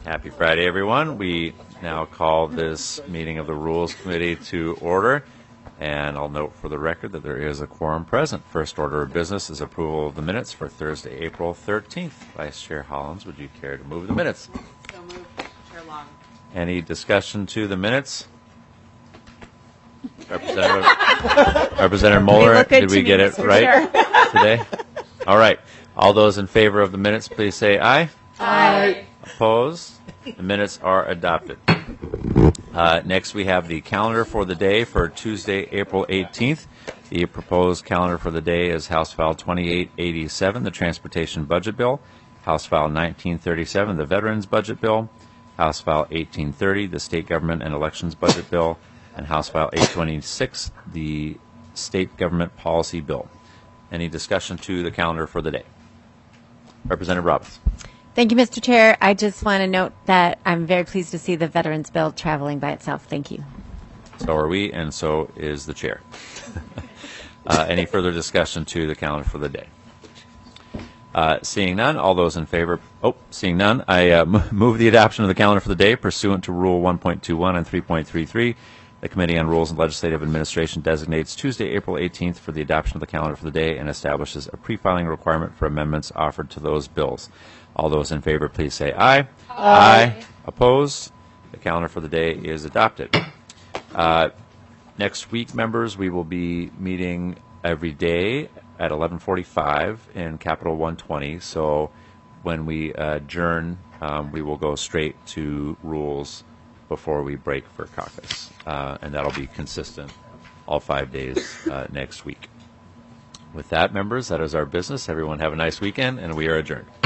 Happy Friday, everyone. We now call this meeting of the Rules Committee to order. And I'll note for the record that there is a quorum present. First order of business is approval of the minutes for Thursday, April 13th. Vice Chair Hollins, would you care to move the minutes? So moved, Chair Long. Any discussion to the minutes? Representative Moeller, did we get it right today? All right. All those in favor of the minutes, please say aye. Aye. Opposed? The minutes are adopted. Next, we have the calendar for the day for Tuesday, April 18th. The proposed calendar for the day is House File 2887, the Transportation Budget Bill, House File 1937, the Veterans Budget Bill, House File 1830, the State Government and Elections Budget Bill, and House File 826, the State Government Policy Bill. Any discussion to the calendar for the day? Representative Robbins. Thank you, Mr. Chair. I just want to note that I'm very pleased to see the Veterans Bill traveling by itself. Thank you. So are we, and so is the chair. Any further discussion to the calendar for the day? Seeing none, all those in favor, seeing none, I move the adoption of the calendar for the day pursuant to Rule 1.21 and 3.33. The Committee on Rules and Legislative Administration designates Tuesday, April 18th for the adoption of the calendar for the day and establishes a pre-filing requirement for amendments offered to those bills. All those in favor, please say aye. Aye. Opposed? The calendar for the day is adopted. Next week, members, we will be meeting every day at 11:45 in Capitol 120. So when we adjourn, we will go straight to rules before we break for caucus. And that'll be consistent all 5 days next week. With that, members, that is our business. Everyone have a nice weekend, and we are adjourned.